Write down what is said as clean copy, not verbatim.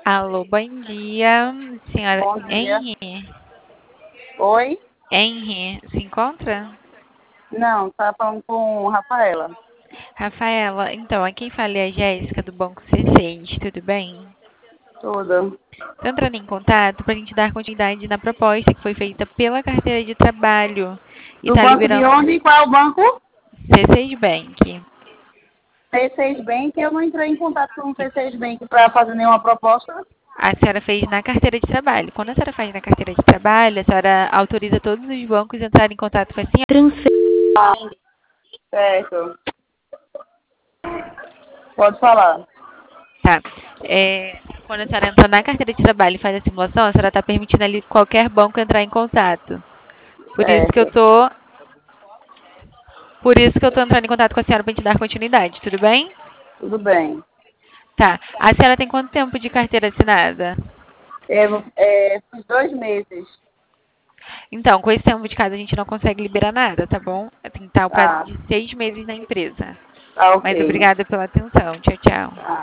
Alô, bom dia, senhora Bom dia. Henry. Oi? Henry, se encontra? Não, tá falando com Rafaela. Rafaela, então, aqui fala é a Jéssica do Banco C6, tudo bem? Tudo. Estou entrando em contato para a gente dar continuidade na proposta que foi feita pela carteira de trabalho e Do está banco de liberando onde? Qual é o banco? C6 Bank. C6 Bank. Eu não entrei em contato com o C6 Bank para fazer nenhuma proposta. A senhora fez na carteira de trabalho. Quando a senhora faz na carteira de trabalho, a senhora autoriza todos os bancos a entrarem em contato com a senhora. Ah, certo. Pode falar. Tá. Quando a senhora entra na carteira de trabalho e faz a simulação, a senhora está permitindo ali qualquer banco entrar em contato. Por isso que eu Certo. tô, por isso que eu tô entrando em contato com a senhora para te dar continuidade, tudo bem? Tudo bem. Tá. A senhora tem quanto tempo de carteira assinada? Esses 2 meses. Então, com esse tempo de casa a gente não consegue liberar nada, tá bom? Tem que estar o prazo Ah, de 6 meses na empresa. tá Mas ok. obrigada pela atenção. Tchau, tchau. Tá.